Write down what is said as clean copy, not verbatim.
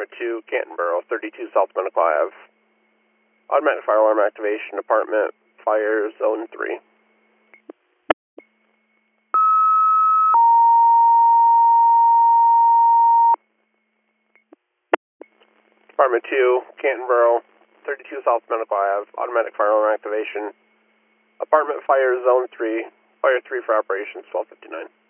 Department 2, Cantonboro, 32 South Medical Ave. Automatic fire alarm activation, Department Fire Zone 3. Department 2, Cantonboro, 32 South Medical Ave, automatic fire alarm activation, Apartment Fire Zone 3, Fire 3 for operations, 1259.